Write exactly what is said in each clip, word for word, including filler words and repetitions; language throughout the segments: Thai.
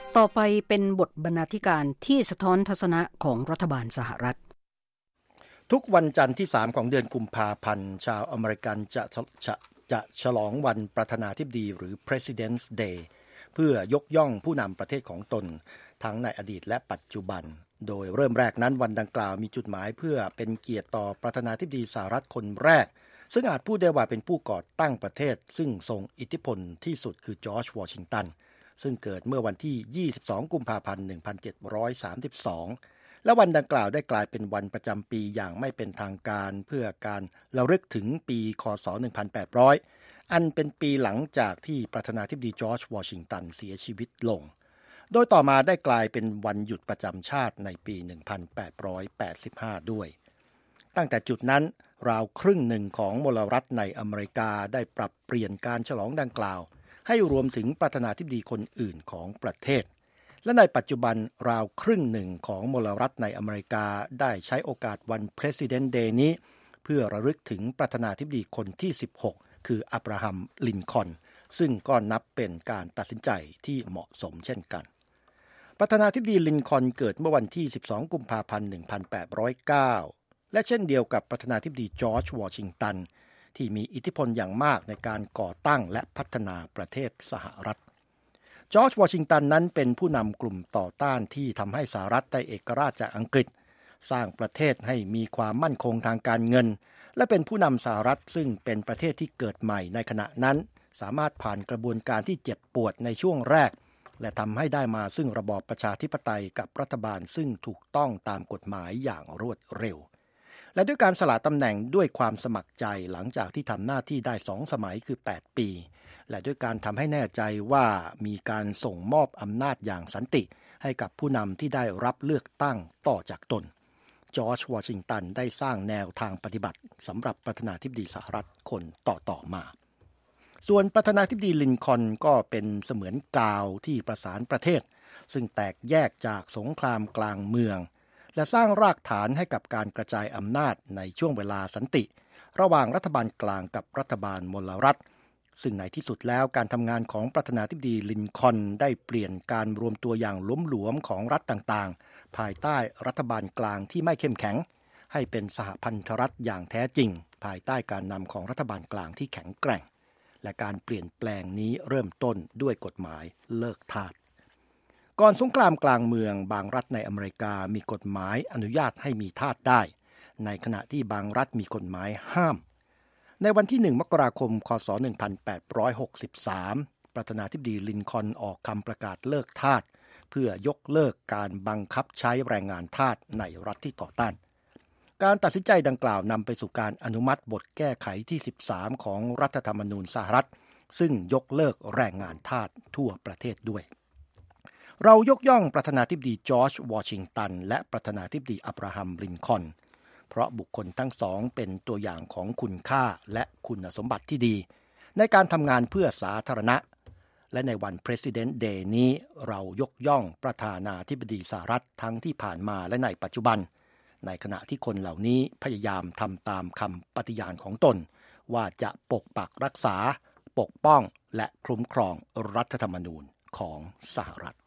ต่อไปเป็นบทบรรณาธิการที่สะท้อนทัศนะของรัฐบาลสหรัฐทุกวันจันทร์ที่สามของเดือนกุมภาพันธ์ชาวอเมริกันจะจะจะฉลองวันประธานาธิบดีหรือ President's Day เพื่อยกย่องผู้นำประเทศของตนทั้งในอดีตและปัจจุบันโดยเริ่มแรกนั้นวันดังกล่าวมีจุดหมายเพื่อเป็นเกียรติต่อประธานาธิบดีสหรัฐคนแรกซึ่งอาจพูดได้ว่าเป็นผู้ก่อตั้งประเทศซึ่งทรงอิทธิพลที่สุดคือจอร์จวอชิงตันซึ่งเกิดเมื่อวันที่ยี่สิบสองกุมภาพันธ์หนึ่งพันเจ็ดร้อยสามสิบสองและวันดังกล่าวได้กลายเป็นวันประจำปีอย่างไม่เป็นทางการเพื่อการระลึกถึงปีค.ศ. หนึ่งพันแปดร้อยอันเป็นปีหลังจากที่ประธานาธิบดีจอร์จวอชิงตันเสียชีวิตลงโดยต่อมาได้กลายเป็นวันหยุดประจำชาติในปีหนึ่งพันแปดร้อยแปดสิบห้าด้วยตั้งแต่จุดนั้นราวครึ่งหนึ่งของมลรัฐในอเมริกาได้ปรับเปลี่ยนการฉลองดังกล่าวให้รวมถึงประธานาธิบดีคนอื่นของประเทศและในปัจจุบันราวครึ่งหนึ่งของมลรัฐในอเมริกาได้ใช้โอกาสวัน President Day นี้เพื่อระลึกถึงประธานาธิบดีคนที่สิบหกคืออับราฮัมลินคอล์นซึ่งก็นับเป็นการตัดสินใจที่เหมาะสมเช่นกันประธานาธิบดีลินคอล์นเกิดเมื่อวันที่สิบสองกุมภาพันธ์หนึ่งพันแปดร้อยเก้าและเช่นเดียวกับประธานาธิบดีจอร์จวอชิงตันที่มีอิทธิพลอย่างมากในการก่อตั้งและพัฒนาประเทศสหรัฐจอร์จวอชิงตันนั้นเป็นผู้นำกลุ่มต่อต้านที่ทำให้สหรัฐได้เอกราชจากอังกฤษสร้างประเทศให้มีความมั่นคงทางการเงินและเป็นผู้นำสหรัฐซึ่งเป็นประเทศที่เกิดใหม่ในขณะนั้นสามารถผ่านกระบวนการที่เจ็บปวดในช่วงแรกและทำให้ได้มาซึ่งระบอบประชาธิปไตยกับรัฐบาลซึ่งถูกต้องตามกฎหมายอย่างรวดเร็วและด้วยการสละตำแหน่งด้วยความสมัครใจหลังจากที่ทำหน้าที่ได้สองสมัยคือแปดปีและด้วยการทำให้แน่ใจว่ามีการส่งมอบอำนาจอย่างสันติให้กับผู้นำที่ได้รับเลือกตั้งต่อจากตนจอร์จวอชิงตันได้สร้างแนวทางปฏิบัติสำหรับประธานาธิบดีสหรัฐคนต่อๆมาส่วนประธานาธิบดีลินคอล์นก็เป็นเสมือนกาวที่ประสานประเทศซึ่งแตกแยกจากสงครามกลางเมืองและสร้างรากฐานให้กับการกระจายอำนาจในช่วงเวลาสันติระหว่างรัฐบาลกลางกับรัฐบาลมลรัฐซึ่งในที่สุดแล้วการทำงานของประธานาธิบดีลินคอล์นได้เปลี่ยนการรวมตัวอย่างล้มหลวมของรัฐต่างๆภายใต้รัฐบาลกลางที่ไม่เข้มแข็งให้เป็นสหพันธรัฐอย่างแท้จริงภายใต้การนำของรัฐบาลกลางที่แข็งแกร่งและการเปลี่ยนแปลงนี้เริ่มต้นด้วยกฎหมายเลิกทาสก่อนสงครามกลางเมืองบางรัฐในอเมริกามีกฎหมายอนุญาตให้มีทาสได้ในขณะที่บางรัฐมีกฎหมายห้ามในวันที่หนึ่งมกราคมค.ศ. หนึ่งพันแปดร้อยหกสิบสามประธานาธิบดีลินคอล์นออกคำประกาศเลิกทาสเพื่อยกเลิกการบังคับใช้แรงงานทาสในรัฐที่ต่อต้านการตัดสินใจดังกล่าวนำไปสู่การอนุมัติบทแก้ไขที่สิบสามของรัฐธรรมนูญสหรัฐซึ่งยกเลิกแรงงานทาสทั่วประเทศด้วยเรายกย่องประธานาธิบดีจอร์จวอชิงตันและประธานาธิบดีอับราฮัมลินคอล์นเพราะบุคคลทั้งสองเป็นตัวอย่างของคุณค่าและคุณสมบัติที่ดีในการทำงานเพื่อสาธารณะและในวัน President Day นี้เรายกย่องประธานาธิบดีสหรัฐทั้งที่ผ่านมาและในปัจจุบันในขณะที่คนเหล่านี้พยายามทำตามคำปฏิญาณของตนว่าจะปกปักรักษาปกป้องและคุ้มครองรัฐธรรมนูญของสหรัฐ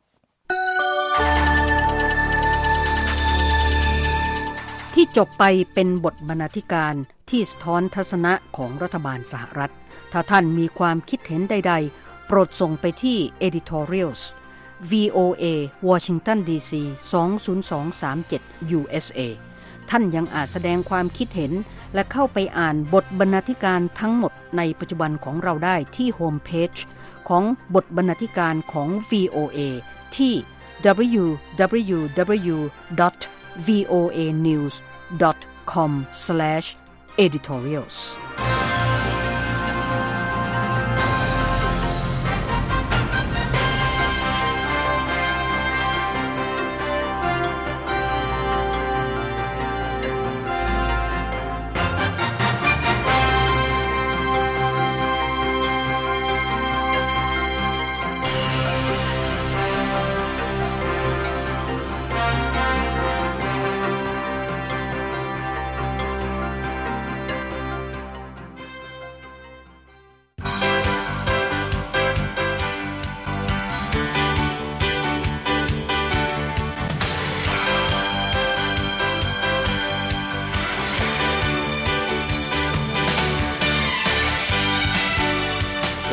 ที่จบไปเป็นบทบรรณาธิการที่สะท้อนทัศนะของรัฐบาลสหรัฐถ้าท่านมีความคิดเห็นใดๆโปรดส่งไปที่ editorials วี โอ เอ Washington ดี ซี สอง ศูนย์ สอง สาม เจ็ด ยู เอส เอ ท่านยังอาจแสดงความคิดเห็นและเข้าไปอ่านบทบรรณาธิการทั้งหมดในปัจจุบันของเราได้ที่โฮมเพจของบทบรรณาธิการของ วี โอ เอ ที่ ดับเบิลยู ดับเบิลยู ดับเบิลยู ดอท วี โอ เอ นิวส์ ดอท คอม สแลช เอดิทอเรียลส์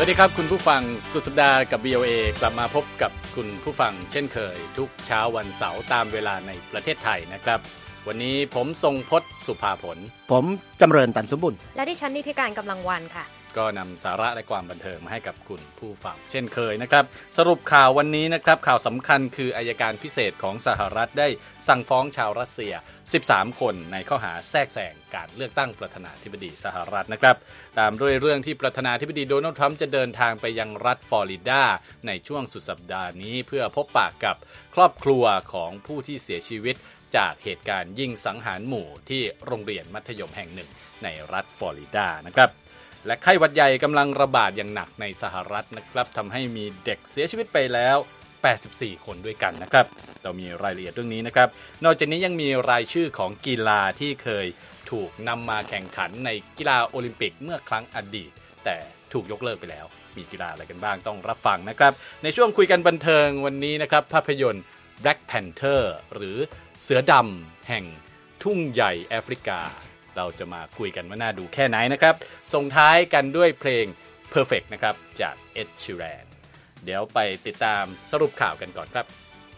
สดีครับคุณผู้ฟังสุดสัปดาห์กับ วี โอ เอ กลับมาพบกับคุณผู้ฟังเช่นเคยทุกเช้าวันเสาร์ตามเวลาในประเทศไทยนะครับวันนี้ผมทรงพจน์สุภาผลผมจำเริญตันสมบุญและดิฉันนิติการกำลังวันค่ะก็นำสาระและความบันเทิงมาให้กับคุณผู้ฟังเช่นเคยนะครับสรุปข่าววันนี้นะครับข่าวสำคัญคืออัยการพิเศษของสหรัฐได้สั่งฟ้องชาวรัสเซียสิบสามคนในข้อหาแทรกแซงการเลือกตั้งประธานาธิบดีสหรัฐนะครับตามด้วยเรื่องที่ประธานาธิบดีโดนัลด์ทรัมป์จะเดินทางไปยังรัฐฟลอริดาในช่วงสุดสัปดาห์นี้เพื่อพบปะกับครอบครัวของผู้ที่เสียชีวิตจากเหตุการณ์ยิงสังหารหมู่ที่โรงเรียนมัธยมแห่งหนึ่งในรัฐฟลอริดานะครับและไข้หวัดใหญ่กำลังระบาดอย่างหนักในสหรัฐนะครับทำให้มีเด็กเสียชีวิตไปแล้วแปดสิบสี่คนด้วยกันนะครับเรามีรายละเอียดเรื่องนี้นะครับนอกจากนี้ยังมีรายชื่อของกีฬาที่เคยถูกนำมาแข่งขันในกีฬาโอลิมปิกเมื่อครั้งอดีตแต่ถูกยกเลิกไปแล้วมีกีฬาอะไรกันบ้างต้องรับฟังนะครับในช่วงคุยกันบันเทิงวันนี้นะครับภาพยนตร์ Black Panther หรือเสือดำแห่งทุ่งใหญ่แอฟริกาเราจะมาคุยกันว่าน่าดูแค่ไหนนะครับส่งท้ายกันด้วยเพลง Perfect นะครับจาก Ed Sheeran เดี๋ยวไปติดตามสรุปข่าวกันก่อนครับ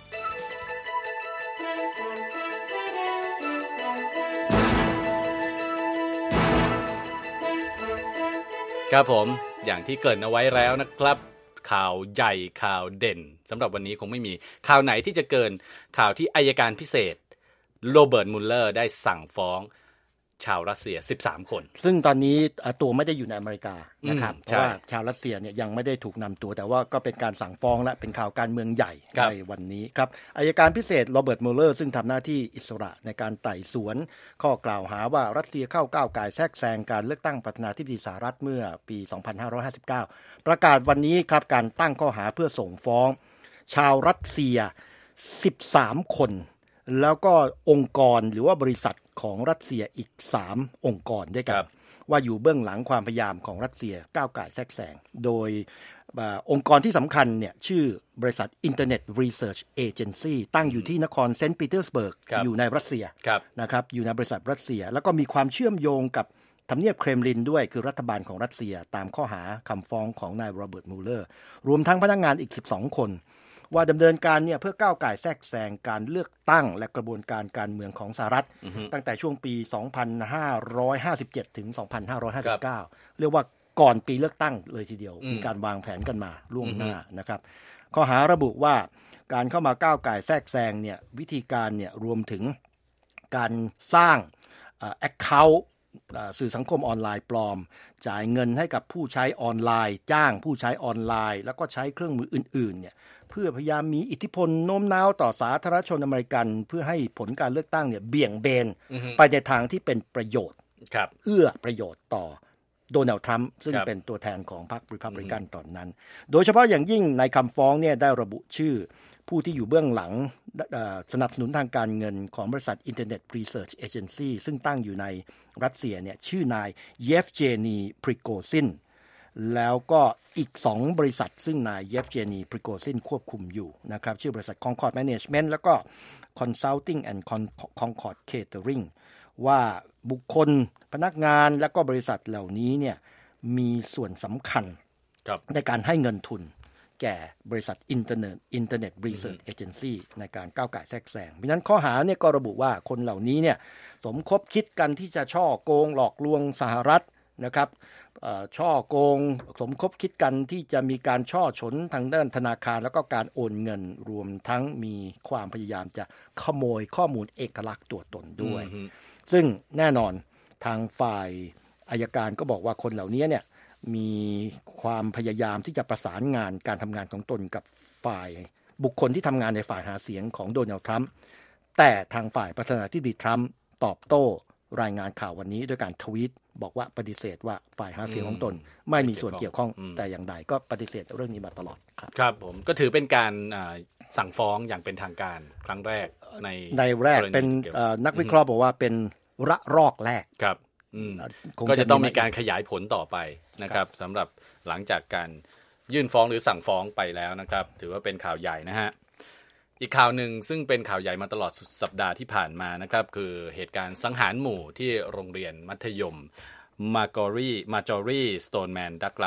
ครับผมอย่างที่เกริ่นเอาไว้แล้วนะครับข่าวใหญ่ข่าวเด่นสำหรับวันนี้คงไม่มีข่าวไหนที่จะเกินข่าวที่อัยการพิเศษโรเบิร์ตมุลเลอร์ได้สั่งฟ้องชาวรัสเซียสิบสามคนซึ่งตอนนี้ตัวไม่ได้อยู่ในอเมริกานะครับเพราะว่าชาวรัสเซียเนี่ยยังไม่ได้ถูกนำตัวแต่ว่าก็เป็นการสั่งฟ้องและเป็นข่าวการเมืองใหญ่ในวันนี้ครับอัยการพิเศษโรเบิร์ตมุลเลอร์ซึ่งทำหน้าที่อิสระในการไต่สวนข้อกล่าวหาว่ารัสเซียเข้าก้าวก่ายแทรกแซงการเลือกตั้งประธานาธิบดีสหรัฐเมื่อปีสองพันห้าร้อยห้าสิบเก้าประกาศวันนี้ครับการตั้งข้อหาเพื่อส่งฟ้องชาวรัสเซียสิบสามคนแล้วก็องค์กรหรือว่าบริษัทของรัสเซียอีกสามองค์กรด้วยกันว่าอยู่เบื้องหลังความพยายามของรัสเซียก้าวก่ายแทรกแซงโดยองค์กรที่สำคัญเนี่ยชื่อบริษัท Internet Research Agency ตั้งอยู่ที่นครเซนต์ปีเตอร์สเบิร์กอยู่ในรัสเซียนะครับอยู่ในบริษัทรัสเซียแล้วก็มีความเชื่อมโยงกับทำเนียบเครมลินด้วยคือรัฐบาลของรัสเซียตามข้อหาคำฟ้องของนายโรเบิร์ตมูลเลอร์รวมทั้งพนักงานอีกสิบสองคนว่าดำเนินการเนี่ยเพื่อก้าวก่ายแทรกแซงการเลือกตั้งและกระบวนการการเมืองของสหรัฐ uh-huh. ตั้งแต่ช่วงปี สองพันห้าร้อยห้าสิบเจ็ด ถึง สองพันห้าร้อยห้าสิบเก้า เรียกว่าก่อนปีเลือกตั้งเลยทีเดียว uh-huh. มีการวางแผนกันมาล่วงหน้า uh-huh. นะครับข้อหาระบุว่าการเข้ามาก้าวก่ายแทรกแซงเนี่ยวิธีการเนี่ยรวมถึงการสร้างเอ่อ account สื่อสังคมออนไลน์ปลอมจ่ายเงินให้กับผู้ใช้ออนไลน์จ้างผู้ใช้ออนไลน์แล้วก็ใช้เครื่องมืออื่นๆเนี่ยเพื่อพยายามมีอิทธิพลโน้มน้าวต่อสาธารณชนอเมริกันเพื่อให้ผลการเลือกตั้งเนี่ยเบี่ยงเบน uh-huh. ไปในทางที่เป็นประโยชน์เอื้อประโยชน์ต่อโดนัลด์ทรัมป์ซึ่งเป็นตัวแทนของพรรครีพับลิกัน uh-huh. ตอนนั้นโดยเฉพาะอย่างยิ่งในคำฟ้องเนี่ยได้ระบุชื่อผู้ที่อยู่เบื้องหลังสนับสนุนทางการเงินของบริษัท Internet Research Agency ซึ่งตั้งอยู่ในรัสเซียเนี่ยชื่อนายเยฟเจนีพริโกซินแล้วก็อีกสองบริษัทซึ่งนายเยฟเจนีพริโกซินควบคุมอยู่นะครับชื่อบริษัท Concord Management แล้วก็ Consulting and Concord Catering ว่าบุคคลพนักงานและก็บริษัทเหล่านี้เนี่ยมีส่วนสำคัญในการให้เงินทุนแก่บริษัท Internet Internet Research Agency ในการก้าวก่ายแทรกแซงเพราะฉะนั้นข้อหาเนี่ยก็ระบุว่าคนเหล่านี้เนี่ยสมคบคิดกันที่จะช่อโกงหลอกลวงสหรัฐนะครับช่อโกงสมคบคิดกันที่จะมีการช่อฉนทางด้านธนาคารแล้วก็การโอนเงินรวมทั้งมีความพยายามจะขโมยข้อมูลเอกลักษณ์ตัวตนด้วย mm-hmm. ซึ่งแน่นอนทางฝ่ายอัยการก็บอกว่าคนเหล่านี้เนี่ยมีความพยายามที่จะประสานงานการทำงานของตนกับฝ่ายบุคคลที่ทำงานในฝ่ายหาเสียงของโดนัลด์ทรัมป์แต่ทางฝ่ายประธานาธิบดีทรัมป์ตอบโต้รายงานข่าววันนี้ด้วยการทวีตบอกว่าปฏิเสธว่าฝ่ายหาเสียงของตนไม่มีส่วนเกี่ยวข้องแต่อย่างใดก็ปฏิเสธเรื่องนี้มาตลอดครับครับผมก็ถือเป็นการสั่งฟ้องอย่างเป็นทางการครั้งแรกในในแรกเป็นนักวิเคราะห์บอกว่าเป็นระลอกแรกครับก็จะต้องมีการขยายผลต่อไปนะครับสำหรับหลังจากการยื่นฟ้องหรือสั่งฟ้องไปแล้วนะครับถือว่าเป็นข่าวใหญ่นะฮะอีกข่าวหนึ่งซึ่งเป็นข่าวใหญ่มาตลอดสุดสัปดาห์ที่ผ่านมานะครับคือเหตุการณ์สังหารหมู่ที่โรงเรียนมัธยมมาร์จอรี่มาร์จอรี่สโตนแมนดักลัส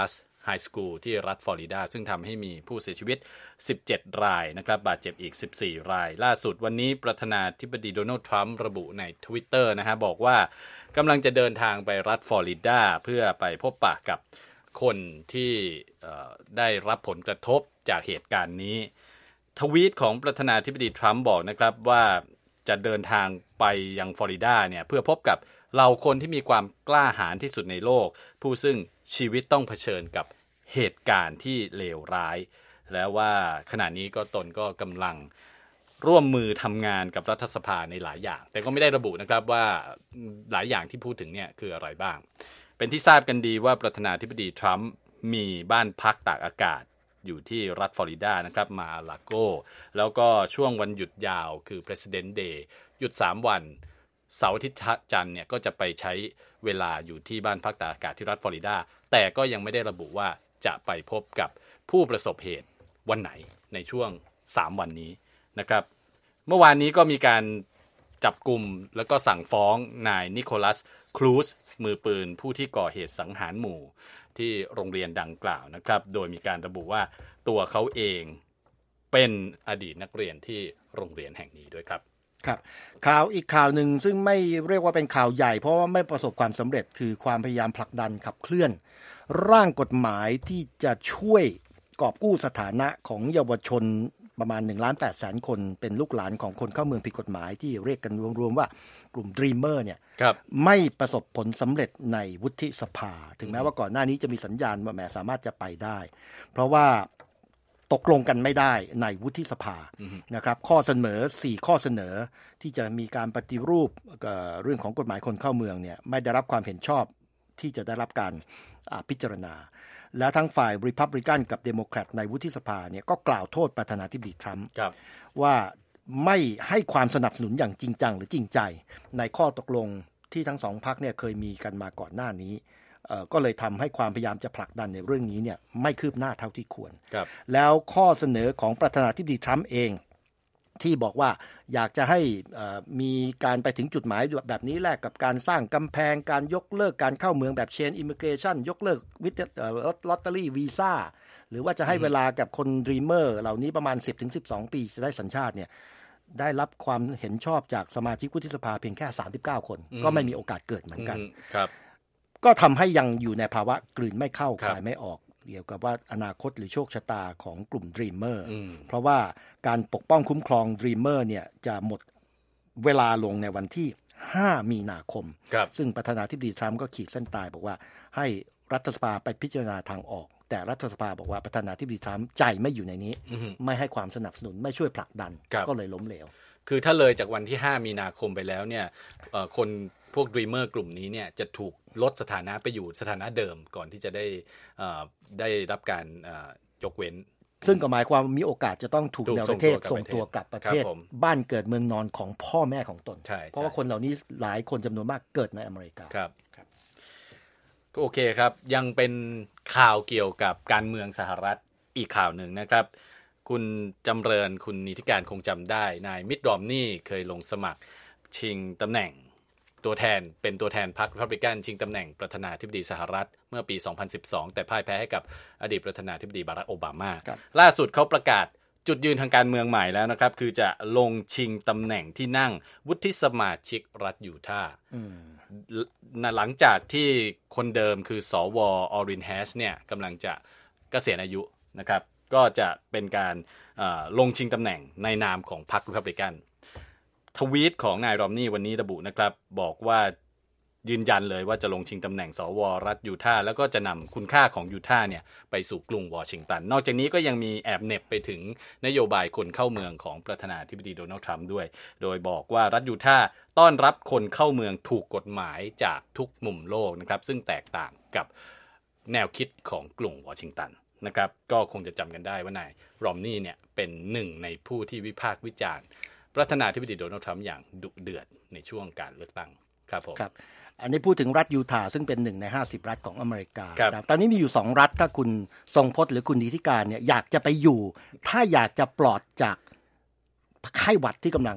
ไฮสคูลที่รัฐฟลอริดาซึ่งทำให้มีผู้เสียชีวิตสิบเจ็ดรายนะครับบาดเจ็บอีกสิบสี่รายล่าสุดวันนี้ประธานาธิบดีโดนัลด์ทรัมป์ระบุใน Twitter นะฮะบอกว่ากำลังจะเดินทางไปรัฐฟลอริดาเพื่อไปพบปะกับคนที่ได้รับผลกระทบจากเหตุการณ์นี้ทวีตของประธานาธิบดีทรัมป์บอกนะครับว่าจะเดินทางไปยังฟลอริดาเนี่ยเพื่อพบกับเหล่าคนที่มีความกล้าหาญที่สุดในโลกผู้ซึ่งชีวิตต้องเผชิญกับเหตุการณ์ที่เลวร้ายและว่าขณะนี้ก็ตนก็กำลังร่วมมือทำงานกับรัฐสภาในหลายอย่างแต่ก็ไม่ได้ระบุนะครับว่าหลายอย่างที่พูดถึงเนี่ยคืออะไรบ้างเป็นที่ทราบกันดีว่าประธานาธิบดีทรัมป์มีบ้านพักตากอากาศอยู่ที่รัฐฟลอริดานะครับมาลาโกแล้วก็ช่วงวันหยุดยาวคือ President Day หยุดสามวันเสาร์อาทิตย์จันทร์เนี่ยก็จะไปใช้เวลาอยู่ที่บ้านพักตากอากาศที่รัฐฟลอริดาแต่ก็ยังไม่ได้ระบุว่าจะไปพบกับผู้ประสบเหตุวันไหนในช่วงสามวันนี้นะครับเมื่อวานนี้ก็มีการจับกุมแล้วก็สั่งฟ้องนายนิโคลัสครูซมือปืนผู้ที่ก่อเหตุสังหารหมู่ที่โรงเรียนดังกล่าวนะครับโดยมีการระบุว่าตัวเขาเองเป็นอดีตนักเรียนที่โรงเรียนแห่งนี้ด้วยครับครับข่าวอีกข่าวหนึ่งซึ่งไม่เรียกว่าเป็นข่าวใหญ่เพราะว่าไม่ประสบความสำเร็จคือความพยายามผลักดันขับเคลื่อนร่างกฎหมายที่จะช่วยกอบกู้สถานะของเยาวชนประมาณ หนึ่งล้านแปดแสน คนเป็นลูกหลานของคนเข้าเมืองผิดกฎหมายที่เรียกกันรวมๆว่ากลุ่ม Dreamer เนี่ยไม่ประสบผลสำเร็จในวุฒิสภาถึงแม้ว่าก่อนหน้านี้จะมีสัญญาณว่าแหมสามารถจะไปได้เพราะว่าตกลงกันไม่ได้ในวุฒิสภานะครับข้อเสนอสี่ข้อเสนอที่จะมีการปฏิรูปเรื่องของกฎหมายคนเข้าเมืองเนี่ยไม่ได้รับความเห็นชอบที่จะได้รับการพิจารณาและทั้งฝ่าย Republican กับ Democrat ในวุฒิสภาเนี่ยก็กล่าวโทษประธานาธิบดีทรัมป์ว่าไม่ให้ความสนับสนุนอย่างจริงจังหรือจริงใจในข้อตกลงที่ทั้งสองพรรคเนี่ยเคยมีกันมาก่อนหน้านี้ก็เลยทำให้ความพยายามจะผลักดันในเรื่องนี้เนี่ยไม่คืบหน้าเท่าที่ควรแล้วข้อเสนอของประธานาธิบดีทรัมป์เองที่บอกว่าอยากจะให้มีการไปถึงจุดหมายแบบนี้แลกกับการสร้างกำแพงการยกเลิกการเข้าเมืองแบบเชนอิมิเกรชันยกเลิกวิทลอตเตอรี่วีซ่าหรือว่าจะให้เวลากับคนดรีมเมอร์เหล่านี้ประมาณ สิบถึงสิบสอง ปีจะได้สัญชาติเนี่ยได้รับความเห็นชอบจากสมาชิกวุฒิสภาเพียงแค่สามสิบเก้าคนก็ไม่มีโอกาสเกิดเหมือนกันครับก็ทำให้ยังอยู่ในภาวะกลืนไม่เข้าคายไม่ออกเกี่ยวกับว่าอนาคตหรือโชคชะตาของกลุ่ม Dreamer เพราะว่าการปกป้องคุ้มครอง Dreamer เนี่ยจะหมดเวลาลงในวันที่ห้ามีนาคมซึ่งประธานาธิบดีทรัมป์ก็ขีดเส้นตายบอกว่าให้รัฐสภาไปพิจารณาทางออกแต่รัฐสภาบอกว่าประธานาธิบดีทรัมป์ใจไม่อยู่ในนี้ไม่ให้ความสนับสนุนไม่ช่วยผลักดันก็เลยล้มเหลวคือถ้าเลยจากวันที่ห้ามีนาคมไปแล้วเนี่ยคนพวก Dreamer กลุ่มนี้เนี่ยจะถูกลดสถานะไปอยู่สถานะเดิมก่อนที่จะได้ได้รับการยกเว้นซึ่งก็หมายความมีโอกาสจะต้องถูกแนวประเทศส่งตัวกลับประเทศบ้านเกิดเมืองนอนของพ่อแม่ของตนเพราะว่าคนเหล่านี้หลายคนจำนวนมากเกิดในอเมริกาครับก็โอเคครับยังเป็นข่าวเกี่ยวกับการเมืองสหรัฐอีกข่าวหนึ่งนะครับคุณจำเริญคุณนิติการคงจำได้นายมิตต์ รอมนี่เคยลงสมัครชิงตำแหน่งตัวแทนเป็นตัวแทนพรรค Republican ชิงตำแหน่งประธานาธิบดีสหรัฐเมื่อปีสองพันสิบสองแต่พ่ายแพ้ให้กับอดีตประธานาธิบดีบารักโอบามาล่าสุดเขาประกาศจุดยืนทางการเมืองใหม่แล้วนะครับคือจะลงชิงตำแหน่งที่นั่งวุฒิสมาชิกรัฐยูทาห์หลังจากที่คนเดิมคือสวออรินแฮชเนี่ยกำลังจะเกษียณอายุนะครับก็จะเป็นการลงชิงตำแหน่งในนามของพรรค Republicanทวีตของนายรอมนี่วันนี้ระบุนะครับบอกว่ายืนยันเลยว่าจะลงชิงตำแหน่งสวรัฐยูทาห์แล้วก็จะนำคุณค่าของยูทาห์เนี่ยไปสู่กรุงวอชิงตันนอกจากนี้ก็ยังมีแอบเน็บไปถึงนโยบายคนเข้าเมืองของประธานาธิบดีโดนัลด์ทรัมป์ด้วยโดยบอกว่ารัฐยูทาห์ต้อนรับคนเข้าเมืองถูกกฎหมายจากทุกมุมโลกนะครับซึ่งแตกต่างกับแนวคิดของกรุงวอชิงตันนะครับก็คงจะจำกันได้ว่านายรอมนี่เนี่ยเป็นหนึ่งในผู้ที่วิพากษ์วิจารณ์ประธานาธิบดีโดนัลด์ทรัมป์อย่างดุเดือดในช่วงการเลือกตั้งครับผมครับอันนี้พูดถึงรัฐยูทาห์ซึ่งเป็นหนึ่งในห้าสิบรัฐของอเมริกาตอนนี้มีอยู่สองรัฐถ้าคุณทรงพจน์หรือคุณนิติการเนี่ยอยากจะไปอยู่ถ้าอยากจะปลอดจากไข้หวัดที่กำลัง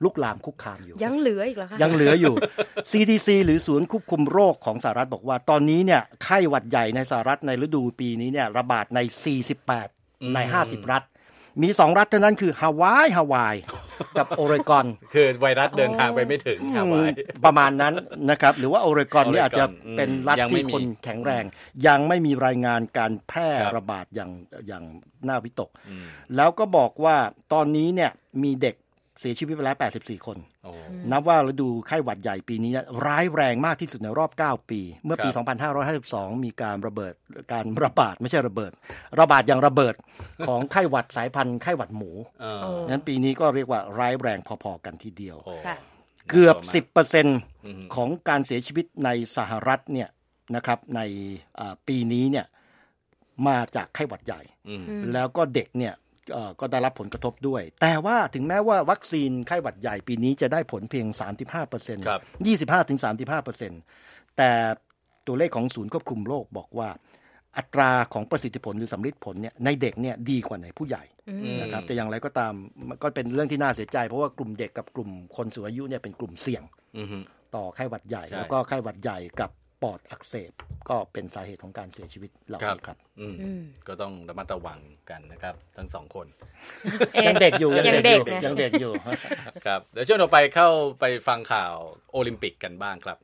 ลุกลามคุกคามอยู่ยังเหลืออีกเหรอคะยังเหลืออยู่ ซี ดี ซี หรือศูนย์ควบคุมโรคของสหรัฐบอกว่าตอนนี้เนี่ยไข้หวัดใหญ่ในสหรัฐในฤดูปีนี้เนี่ยระบาดในสี่สิบแปดในห้าสิบรัฐมีสองรัฐเท่านั้นคือฮาวายฮาวายกับโอเรกอนคือไวรัสเดินทางไปไม่ถึงฮาวายประมาณนั้นนะครับหรือว่าโอเรกอนนี่อาจจะเป็นรัฐที่คนแข็งแรงยังไม่มีรายงานการแพร่ระบาดอย่างอย่างน่าวิตกแล้วก็บอกว่าตอนนี้เนี่ยมีเด็กเสียชีวิตไปแล้วแปดสิบสี่คนนับว่าฤดูไข้หวัดใหญ่ปีนี้ร้ายแรงมากที่สุดในรอบเก้าปีเมื่อปีสองพันห้าร้อยห้าสิบสองมีการระเบิดการระบาดไม่ใช่ระเบิดระบาดอย่างระเบิดของไข้หวัดสายพันธุ์ไข้หวัดหมูนั้นปีนี้ก็เรียกว่าร้ายแรงพอๆกันทีเดียวเกือบ สิบเปอร์เซ็นต์ ของการเสียชีวิตในสหรัฐเนี่ยนะครับในปีนี้เนี่ยมาจากไข้หวัดใหญ่แล้วก็เด็กเนี่ยก็ได้รับผลกระทบด้วยแต่ว่าถึงแม้ว่าวัคซีนไข้หวัดใหญ่ปีนี้จะได้ผลเพียง สามสิบห้าเปอร์เซ็นต์ ยี่สิบห้าถึงสามสิบห้าเปอร์เซ็นต์ แต่ตัวเลขของศูนย์ควบคุมโรคบอกว่าอัตราของประสิทธิผลหรือสำลิดผลเนี่ยในเด็กเนี่ยดีกว่าในผู้ใหญ่นะครับแต่อย่างไรก็ตามก็เป็นเรื่องที่น่าเสียใจเพราะว่ากลุ่มเด็กกับกลุ่มคนสูงอายุเนี่ยเป็นกลุ่มเสี่ยงต่อไข้หวัดใหญ่แล้วก็ไข้หวัดใหญ่กับปอดอักเสบก็เป็นสาเหตุของการเสียชีวิตเหล่านี้ครับก็ต้องระมัดระวังกันนะครับทั้งสองคนยังเด็กอยู่ยังเด็กอยู่ยังเด็กอยู่ครับเดี๋ยวช่วงต่อไปเข้าไปฟังข่าวโอลิมปิกกันบ้างครับ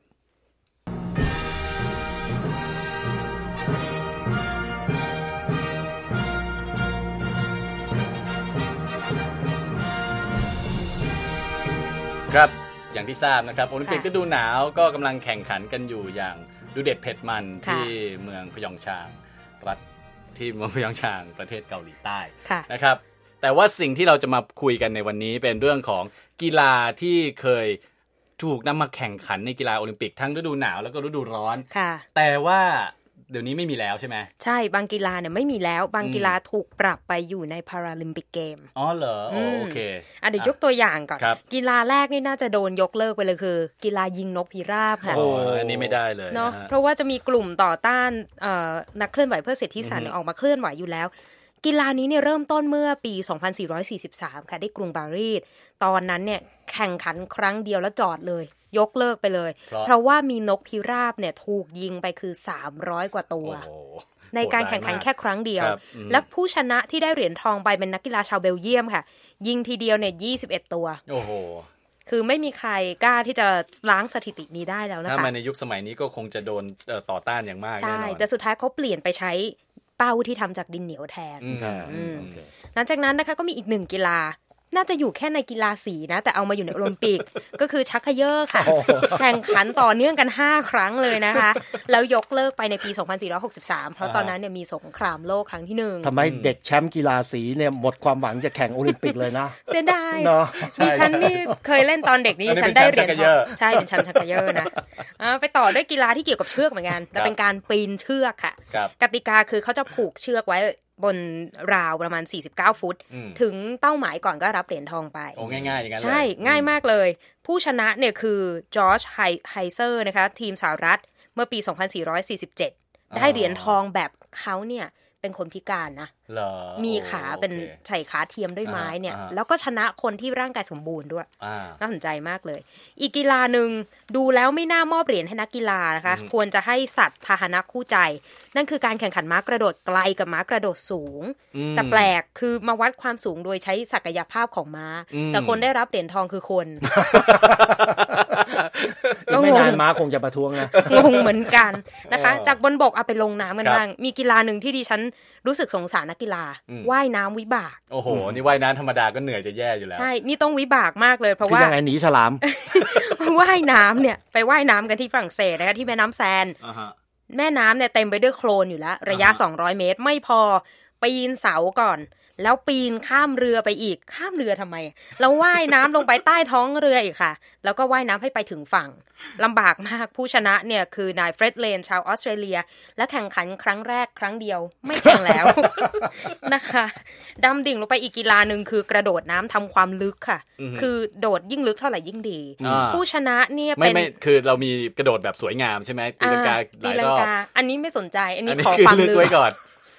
ครับอย่างที่ทราบนะครับโอลิมปิกฤดูหนาวก็กำลังแข่งขันกันอยู่อย่างดูเด็ดเผ็ดมันที่เมืองพยองชางรัฐที่เมืองพยองชางประเทศเกาหลีใต้นะครับแต่ว่าสิ่งที่เราจะมาคุยกันในวันนี้เป็นเรื่องของกีฬาที่เคยถูกนำมาแข่งขันในกีฬาโอลิมปิกทั้งฤดูหนาวแล้วก็ฤดูร้อนแต่ว่าเดี๋ยวนี้ไม่มีแล้วใช่ไหมใช่บางกีฬาเนี่ยไม่มีแล้วบางกีฬาถูกปรับไปอยู่ในพาราลิมปิกเกมอ๋อเหรอโอเคอ่ะเดี๋ยวยกตัวอย่างก่อนกีฬาแรกนี่น่าจะโดนยกเลิกไปเลยคือกีฬายิงนกพิราบค่ะโอ้อันนี้ไม่ได้เลยเนาะเพราะว่าจะมีกลุ่มต่อต้านนักเคลื่อนไหวเพื่อสิทธิสัตว์ออกมาเคลื่อนไหวอยู่แล้วกีฬานี้เนี่ยเริ่มต้นเมื่อปีสองพันสี่ร้อยสี่สิบสามค่ะที่กรุงปารีสตอนนั้นเนี่ยแข่งขันครั้งเดียวแล้วจอดเลยยกเลิกไปเลยเพราะว่ามีนกพิราบเนี่ยถูกยิงไปคือสามร้อยกว่าตัวในการแข่งขันแค่ครั้งเดียวและผู้ชนะที่ได้เหรียญทองไปเป็นนักกีฬาชาวเบลเยียมค่ะยิงทีเดียวเนี่ยยี่สิบเอ็ดตัวโอ้โหคือไม่มีใครกล้าที่จะล้างสถิตินี้ได้แล้วนะคะถ้ามาในยุคสมัยนี้ก็คงจะโดนต่อต้านอย่างมากแน่นอนใช่แต่สุดท้ายเขาเปลี่ยนไปใช้เป้าที่ทำจากดินเหนียวแทนหลังจากนั้นนะคะก็มีอีกหนึ่งกีฬาน่าจะอยู่แค่ในกีฬาสีนะแต่เอามาอยู่ในโอลิมปิก ก็คือชักเขย่อค่ะ แข่งขันต่อเนื่องกันห้าครั้งเลยนะคะแล้วยกเลิกไปในปีสองพันสี่ร้อยหกสิบสามเพราะตอนนั้นเนี่ยมีสงครามโลกครั้งที่หนึ่งทำไมเด็กแชมป์กีฬาสีเนี่ยหมดความหวังจะแข่งโอลิมปิกเลยนะเสียดายเนาะดิฉันนี่เคยเล่นตอนเด็กนี่ฉันได้เหรียญทองใช่เป็นแชมป์ชักเขย่อนะไปต่อด้วยกีฬาที่เกี่ยวกับเชือกเหมือนกันแต่เป็นการปีนเชือกค่ะกติกาคือเขาจะผูกเชือกไว้บนราวประมาณสี่สิบเก้าฟุตถึงเป้าหมายก่อนก็รับเหรียญทองไปโอ้ง่ายๆอย่างนั้นเลยใช่ง่ายมากเลยผู้ชนะเนี่ยคือจอร์จไฮเซอร์นะคะทีมสหรัฐเมื่อปีสองพันสี่ร้อยสี่สิบเจ็ดได้เหรียญทองแบบเขาเนี่ยเป็นคนพิการนะมีขาเป็นใส่ขาเทียมด้วยไม้เนี่ยแล้วก็ชนะคนที่ร่างกายสมบูรณ์ด้วยน่าสนใจมากเลยอีกกีฬาหนึ่งดูแล้วไม่น่ามอบเหรียญให้นักกีฬานะคะควรจะให้สัตว์พาหนะคู่ใจนั่นคือการแข่งขันม้ากระโดดไกลกับม้ากระโดดสูงแต่แปลกคือมาวัดความสูงโดยใช้ศักยภาพของม้าแต่คนได้รับเหรียญทองคือคนไม่นานม้าคงจะประท้วงนะงงเหมือนกันนะคะจากบนบกเอาไปลงน้ำกันบ้างมีกีฬาหนึ่งที่ดิฉันรู้สึกสงสารนักกีฬาว่ายน้ำวิบากโอ้โหนี่ว่ายน้ำธรรมดาก็เหนื่อยจะแย่อยู่แล้วใช่นี่ต้องวิบากมากเลยเพราะว่าคือยังไงหนีฉลามว่ายน้ำเนี่ยไปว่ายน้ำกันที่ฝรั่งเศสนะคะที่แม่น้ำแซนแม่น้ำเนี่ยเต็มไปด้วยโคลนอยู่แล้วระยะสองร้อยเมตรไม่พอปีนเสาก่อนแล้วปีนข้ามเรือไปอีกข้ามเรือทำไมแล้วว่ายน้ำลงไปใต้ท้องเรืออีกค่ะแล้วก็ว่ายน้ำให้ไปถึงฝั่งลำบากมากผู้ชนะเนี่ยคือนายเฟร็ดเลนชาวออสเตรเลียและแข่งขันครั้งแรกครั้งเดียวไม่แข่งแล้ว นะคะดำดิ่งลงไปอีกกีฬานึงคือกระโดดน้ำทำความลึกค่ะคือโดดยิ่งลึกเท่าไหร่ยิ่งดีผู้ชนะเนี่ยเป็นไม่คือเรามีกระโดดแบบสวยงามใช่ไหมตีลังกาหลายรอบอันนี้ไม่สนใจอันนี้ขอความลึกไว้ก่อน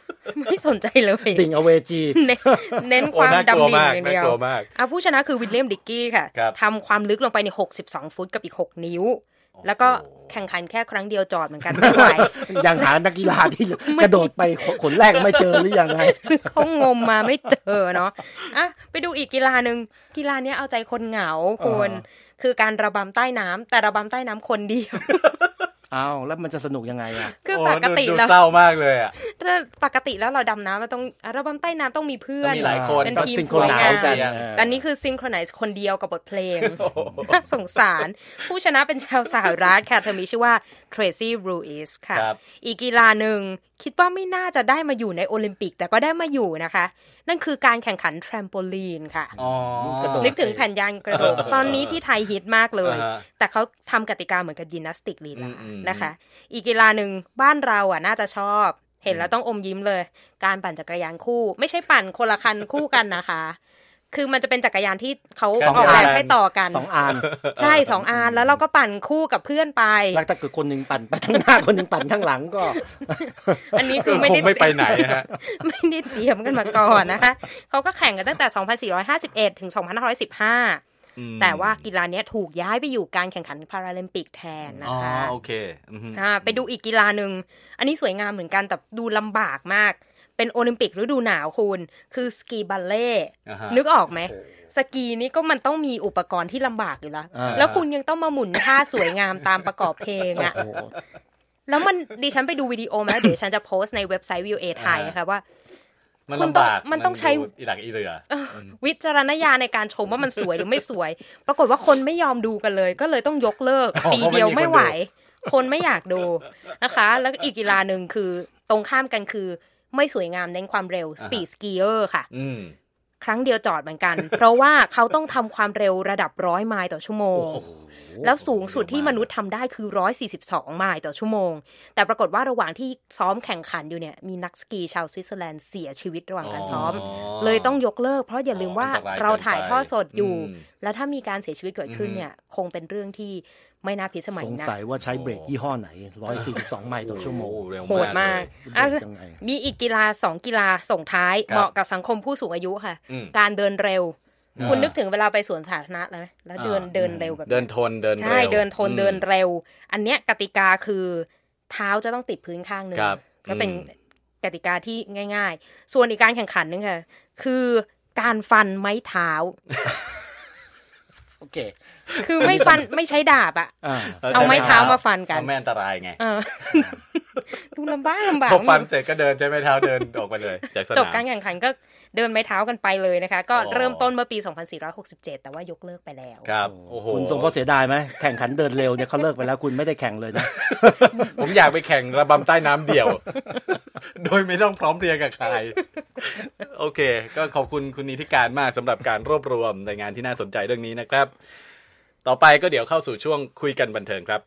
ไม่สนใจเลยดิ่งอเวจีเน้นความดำดิ่งอย่างเดียวอ่ะผู้ชนะคือวิลเลียมดิกกี้ค่ะทำความลึกลงไปในหกสิบสองฟุตกับอีกหกนิ้วแล้วก็แข่งขันแค่ครั้งเดียวจอดเหมือนกันไม่ไหวยังหานักกีฬาที่กระโดดไปขนแรกไม่เจอหรือยังไงเขางมมาไม่เจอเนาะอ่ะไปดูอีกกีฬานึงกีฬานี้เอาใจคนเหงาคุณคือการระบำใต้น้ำแต่ระบำใต้น้ำคนเดียวอ้าวแล้วมันจะสนุกยังไงอ่ะคือปกติแล้วเศร้ามากเลยอ่ะถ้าปกติแล้วเราดำน้ำมันต้องระบำใต้น้ำต้องมีเพื่อนมีหลายคนเป็นทีมสวยงามแต่นี้คือซิงโครไนซ์คนเดียวกับบทเพลงน่าสงสารผู้ชนะเป็นชาวสหรัฐค่ะเธอมีชื่อว่าเทรซี่บรูอิสค่ะอีกกีฬาหนึ่งคิดว่าไม่น่าจะได้มาอยู่ในโอลิมปิกแต่ก็ได้มาอยู่นะคะนั่นคือการแข่งขันแทรมโปลีนค่ะนึกถึงแผ่นยางกระโดดตอนนี้ที่ไทยฮิตมากเลยแต่เขาทำกติกาเหมือนกับยิมนาสติกลีลานะคะอีกกีฬาหนึ่งบ้านเราอ่ะน่าจะชอบเห็นแล้วต้องอมยิ้มเลยการปั่นจักรยานคู่ไม่ใช่ปั่นคนละคันคู่กันนะคะคือมันจะเป็นจักรยานที่เขาออกแบบให้ต่อกันสองอันใช่สองอันแล้วเราก็ปั่นคู่กับเพื่อนไปแล้วถ้าเกิดคนนึงปั่นไปข้างหน้าคนนึงปั่นข้างหลังก็อันนี้คือไม่ได้ไม่ไปไหนฮะไม่ได้เตรียมกันมาก่อนนะคะเขาก็แข่งกันตั้งแต่สองพันสี่ร้อยห้าสิบเอ็ดถึงสองพันห้าร้อยสิบห้าแต่ว่ากีฬานี้ถูกย้ายไปอยู่การแข่งขันพาราลิมปิกแทนนะคะอ๋อโอเคอ่าไปดูอีกกีฬานึงอันนี้สวยงามเหมือนกันแต่ดูลำบากมากเป็นโอลิมปิกฤดูหนาวคุณคือสกีบัลเล่นึกออกไหมสกีนี่ก็มันต้องมีอุปกรณ์ที่ลำบากอยู่แล้วแล้วคุณยังต้องมาหมุนท่าสวยงามตามประกอบเพลงอ่ะแล้วมันดิฉันไปดูวิดีโอมาเดี๋ยวฉันจะโพสต์ในเว็บไซต์ วี โอ เอ ไทยนะคะว่ามันลำบากมันต้องใช้อีหลักอีเรือวิจารณญาณในการชมว่ามันสวยหรือไม่สวยปรากฏว่าคนไม่ยอมดูกันเลยก็เลยต้องยกเลิกปีเดียวไม่ไหวคนไม่อยากดูนะคะแล้วอีกกีฬานึงคือตรงข้ามกันคือไม่สวยงามเน้นความเร็วสปีดสกีเออร์ค่ะครั้งเดียวจอดเหมือนกันเพราะว่าเขาต้องทำความเร็วระดับร้อยไมล์ต่อชั่วโมงแล้วสูงสุดที่มนุษย์ทำได้คือหนึ่งร้อยสี่สิบสองไมล์ต่อชั่วโมงแต่ปรากฏว่าระหว่างที่ซ้อมแข่งขันอยู่เนี่ยมีนักสกีชาวสวิตเซอร์แลนด์เสียชีวิตระหว่างการซ้อมเลยต้องยกเลิกเพราะอย่าลืมว่าเราถ่ายทอดสดอยู่แล้วถ้ามีการเสียชีวิตเกิดขึ้นเนี่ยคงเป็นเรื่องที่ไม่น่าพิสมัยนะสงสัยว่าใช้เบรกยี่ห้อไหนหนึ่งร้อยสี่สิบสองไมล์ต่อชั่วโมงโหดมากมีอีกกีฬาสองกีฬาส่งท้ายเหมาะกับสังคมผู้สูงอายุค่ะการเดินเร็วคุณนึกถึงเวลาไปสวนสาธารณะแล้วแล้วเดินเดินเร็วแบบเดินทนเดินเร็วใช่เดินทนเดินเร็วอันเนี้ยกติกาคือเท้าจะต้องติดพื้นข้างนึงก็เป็นกติกาที่ง่ายๆส่วนอีกการแข่งขันนึงค่ะคือการฟันไม้เท้าโอเคคือไม่ฟันไม่ใช้ดาบอ่ะเอาไม้เท้ามาฟันกันไม่อันตรายไงดูลำบากลำบากพอฟันเสร็จก็เดินใช้ไม้เท้าเดินออกไปเลยจากสนามจบการแข่งขันก็เดินไม้เท้ากันไปเลยนะคะก็เริ่มต้นเมื่อปีสองพันสี่ร้อยหกสิบเจ็ดแต่ว่ายกเลิกไปแล้วครับโอ้โหคุณทรงพอเสียดายไหมแข่งขันเดินเร็วเนี่ยเขาเลิกไปแล้วคุณไม่ได้แข่งเลยนะผมอยากไปแข่งระบำใต้น้ำเดี่ยวโดยไม่ต้องพร้อมเพรียงกับใครโอเคก็ขอบคุณคุณนิติการมากสำหรับการรวบรวมรายงานที่น่าสนใจเรื่องนี้นะครับต่อไปก็เดี๋ยวเข้าสู่ช่วงคุยกันบันเทิงครับ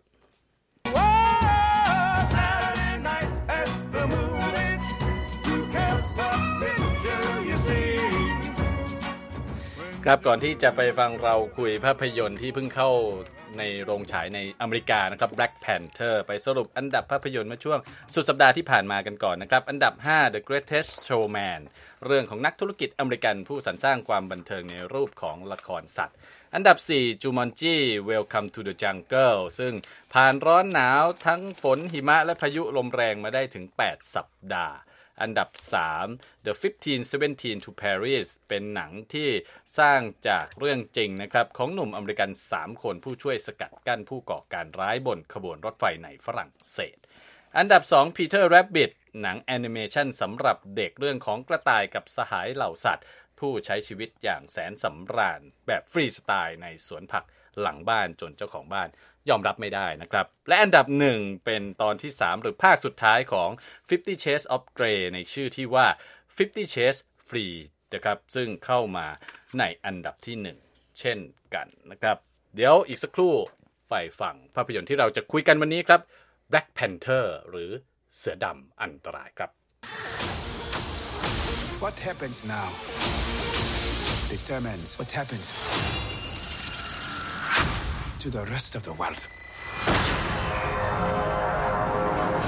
ครับก่อนที่จะไปฟังเราคุยภาพยนตร์ที่เพิ่งเข้าในโรงฉายในอเมริกานะครับ Black Panther ไปสรุปอันดับภาพยนตร์เมื่อช่วงสุดสัปดาห์ที่ผ่านมากันก่อนนะครับอันดับห้า The Greatest Showman เรื่องของนักธุรกิจอเมริกันผู้สรรสร้างความบันเทิงในรูปของละครสัตว์อันดับสี่ Jumanji Welcome to the Jungle ซึ่งผ่านร้อนหนาวทั้งฝนหิมะและพายุลมแรงมาได้ถึงแปดสัปดาห์อันดับสาม The fifteen seventeen to Paris เป็นหนังที่สร้างจากเรื่องจริงนะครับของหนุ่มอเมริกันสามคนผู้ช่วยสกัดกั้นผู้ก่อการร้ายบนขบวนรถไฟในฝรั่งเศสอันดับสอง Peter Rabbit หนังแอนิเมชันสำหรับเด็กเรื่องของกระต่ายกับสหายเหล่าสัตว์ผู้ใช้ชีวิตอย่างแสนสำราญแบบฟรีสไตล์ในสวนผักหลังบ้านจนเจ้าของบ้านยอมรับไม่ได้นะครับและอันดับหนึ่งเป็นตอนที่สามหรือภาคสุดท้ายของ Fifty Shades of Grey ในชื่อที่ว่า Fifty Shades Free นะครับซึ่งเข้ามาในอันดับที่หนึ่งเช่นกันนะครับเดี๋ยวอีกสักครู่ไปฟังภาพยนตร์ที่เราจะคุยกันวันนี้ครับ Black Panther หรือเสือดำอันตรายครับ What happens now determines what happens to the rest of the world.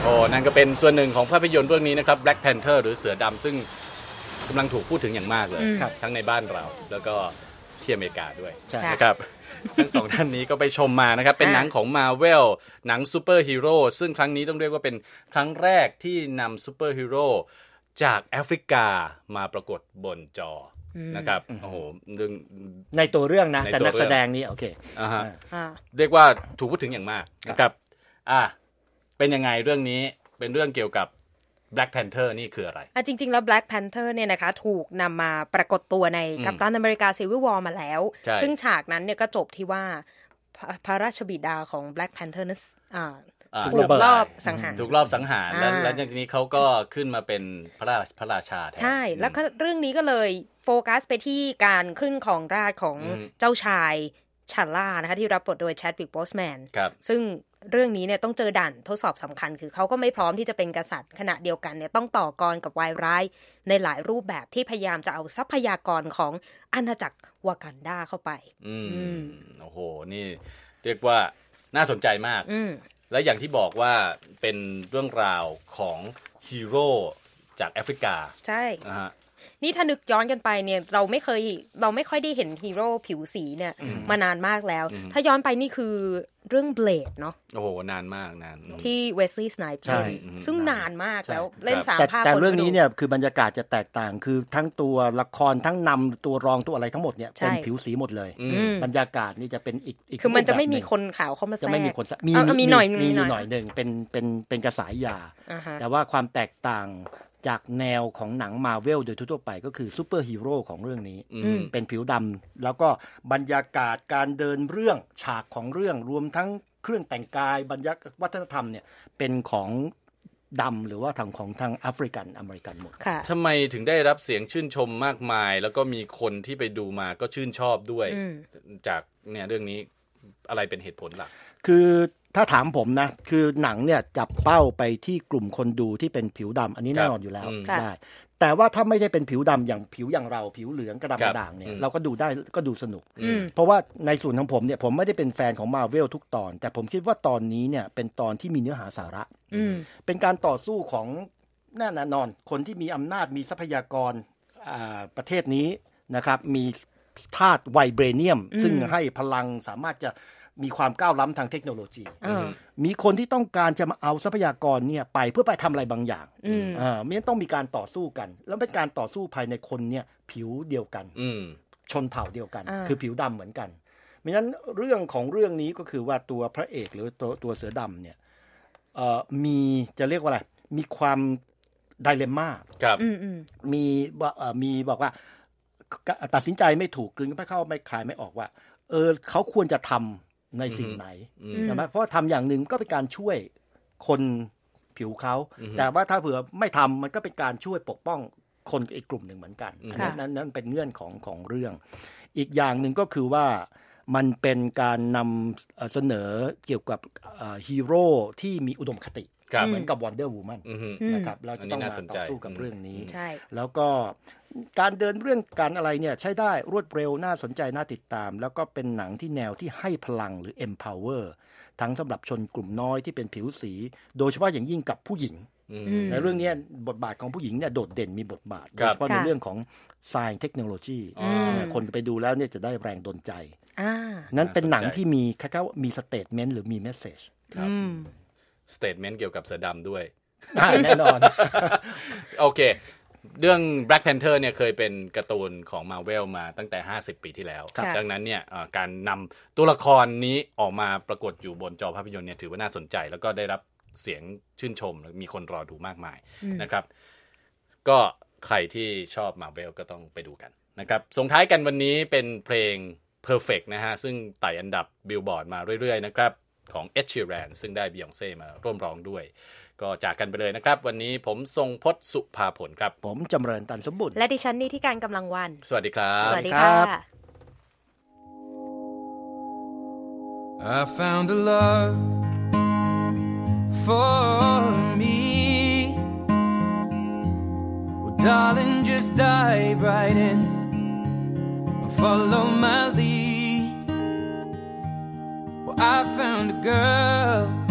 โอ้นั่นก็เป็นส่วนหนึ่งของภาพยนตร์เรื่องนี้นะครับ Black Panther หรือเสือดำซึ่งกำลังถูกพูดถึงอย่างมากเลยทั้งในบ้านเราแล้วก็ที่อเมริกาด้วยนะครับทั้งสองท่านนี้ก็ไปชมมานะครับเป็นหนังของ Marvel หนังซูเปอร์ฮีโร่ซึ่งครั้งนี้ต้องเรียกว่าเป็นครั้งแรกที่นำซูเปอร์ฮีโร่จากแอฟริกามาปรากฏบนจอนะครับโอ้โหเรื่องในตัวเรื่องนะแต่นักแสดงนี่โอเคอ่าฮะเรียกว่าถูกพูดถึงอย่างมากนะครับอ่ะเป็นยังไงเรื่องนี้เป็นเรื่องเกี่ยวกับ Black Panther นี่คืออะไรอ่ะจริงๆแล้ว Black Panther เนี่ยนะคะถูกนำมาปรากฏตัวในกัปตันอเมริกา Civil War มาแล้วซึ่งฉากนั้นเนี่ยก็จบที่ว่าพระราชบิดาของ Black Panther นั้นอ่าถูกรอบสังหารถูกรอบสังหารแล้วแล้วจากนี้เขาก็ขึ้นมาเป็นพระราชพระราชาใช่แล้วเรื่องนี้ก็เลยโฟกัสไปที่การขึ้นของราชของเจ้าชายชัลล่านะคะที่รับบทโดยแชดวิก โบสแมนซึ่งเรื่องนี้เนี่ยต้องเจอด่านทดสอบสำคัญคือเขาก็ไม่พร้อมที่จะเป็นกษัตริย์ขณะเดียวกันเนี่ยต้องต่อกรกับวายร้ายในหลายรูปแบบที่พยายามจะเอาทรัพยากรของอาณาจักรวากันดาเข้าไปอืมโอ้โหนี่เรียกว่าน่าสนใจมากและอย่างที่บอกว่าเป็นเรื่องราวของฮีโร่จากแอฟริกาใช่นะฮะนี่ถ้านึกย้อนกันไปเนี่ยเราไม่เคยเราไม่ค่อยได้เห็นฮีโร่ผิวสีเนี่ยมานานมากแล้วถ้าย้อนไปนี่คือเรื่องเบลดเนาะโอ้โหนานมากนานที่เวสลีย์ สไนป์ใช่ซึ่งนานมากแล้วเล่นสามภาคแต่เรื่องนี้เนี่ยคือบรรยากาศจะแตกต่างคือทั้งตัวละครทั้งนำตัวรองตัวอะไรทั้งหมดเนี่ยเป็นผิวสีหมดเลยบรรยากาศนี่จะเป็นอีกคือมันจะไม่มีคนขาวเข้ามาแทรกจะไม่มีคนมีมีหน่อยมีหน่อยนึงเป็นเป็นเป็นกระสายยาแต่ว่าความแตกต่างจากแนวของหนัง Marvel โดยทั่วไปก็คือซูเปอร์ฮีโร่ของเรื่องนี้เป็นผิวดำแล้วก็บรรยากาศการเดินเรื่องฉากของเรื่องรวมทั้งเครื่องแต่งกายบรรยากาศวัฒนธรรมเนี่ยเป็นของดำหรือว่าทางของทางแอฟริกันอเมริกันหมดทำไมถึงได้รับเสียงชื่นชมมากมายแล้วก็มีคนที่ไปดูมาก็ชื่นชอบด้วยจากเนี่ยเรื่องนี้อะไรเป็นเหตุผลหลักคือถ้าถามผมนะคือหนังเนี่ยจับเป้าไปที่กลุ่มคนดูที่เป็นผิวดำอันนี้แน่นอนอยู่แล้วได้แต่ว่าถ้าไม่ได้เป็นผิวดำอย่างผิวอย่างเราผิวเหลืองกระดำกระด่างเนี่ยเราก็ดูได้ก็ดูสนุกเพราะว่าในส่วนของผมเนี่ยผมไม่ได้เป็นแฟนของ Marvel ทุกตอนแต่ผมคิดว่าตอนนี้เนี่ยเป็นตอนที่มีเนื้อหาสาระเป็นการต่อสู้ของแน่นอนคนที่มีอำนาจมีทรัพยากรประเทศนี้นะครับมีธาตุไวเบรเนียมซึ่งให้พลังสามารถจะมีความก้าวล้ำทางเทคโนโลยีมีคนที่ต้องการจะมาเอาทรัพยากรเนี่ยไปเพื่อไปทำอะไรบางอย่างอ่าไม่ต้องมีการต่อสู้กันแล้วเป็นการต่อสู้ภายในคนเนี่ยผิวเดียวกันชนเผ่าเดียวกันคือผิวดำเหมือนกันเพราะฉะนั้นเรื่องของเรื่องนี้ก็คือว่าตัวพระเอกหรือตัวตัวเสือดำเนี่ยมีจะเรียกว่าอะไรมีความไดเลมม่ามีมีบอกว่าตัดสินใจไม่ถูกกลืนไม่เข้าไม่คลายไม่ออกว่าเออเขาควรจะทำในสิ่งไหนใช่ไหมเพราะทำอย่างหนึ่งก็เป็นการช่วยคนผิวเขาแต่ว่าถ้าเผื่อไม่ทำมันก็เป็นการช่วยปกป้องคนอีกกลุ่มหนึ่งเหมือนกันนั้นนั้นเป็นเงื่อนของของเรื่องอีกอย่างหนึ่งก็คือว่ามันเป็นการนำเสนอเกี่ยวกับฮีโร่ที่มีอุดมคติเหมือนกับ Wonder Woman นะครับเราจะต้องมาต่อสู้กับเรื่องนี้แล้วก็การเดินเรื่องการอะไรเนี่ยใช้ได้รวดเร็วน่าสนใจน่าติดตามแล้วก็เป็นหนังที่แนวที่ให้พลังหรือ empower ทั้งสำหรับชนกลุ่มน้อยที่เป็นผิวสีโดยเฉพาะอย่างยิ่งกับผู้หญิงในเรื่องนี้บทบาทของผู้หญิงเนี่ยโดดเด่นมีบทบาทโดยเฉพาะในเรื่องของ science technology คนไปดูแล้วเนี่ยจะได้แรงดลใจนั้นเป็นหนังที่มีคล้ายๆมี statement หรือมี message ครับstatement เกี่ยวกับเสือดำด้วยแน่นอนโอเคเรื่อง Black Panther เนี่ยเคยเป็นการ์ตูนของ Marvel มาตั้งแต่ห้าสิบปีที่แล้วดังนั้นเนี่ยการนำตัวละครนี้ออกมาปรากฏอยู่บนจอภาพยนตร์เนี่ยถือว่าน่าสนใจแล้วก็ได้รับเสียงชื่นชมมีคนรอดูมากมายนะครับก็ใครที่ชอบ Marvel ก็ต้องไปดูกันนะครับส่งท้ายกันวันนี้เป็นเพลง Perfect นะฮะซึ่งไต่อันดับ Billboard มาเรื่อยๆนะครับของ Ed Sheeran ซึ่งได้ Beyoncé มาร่วมร้องด้วยก็จากกันไปเลยนะครับวันนี้ผมทรงพจน์สุภาผลครับผมจำเริญตันสมบุญและดิฉันนี่ที่การกำลังวันสวัสดีครับสวัสดีค่ะ I found a love for me well darling just dive right in and follow my lead well I found a girl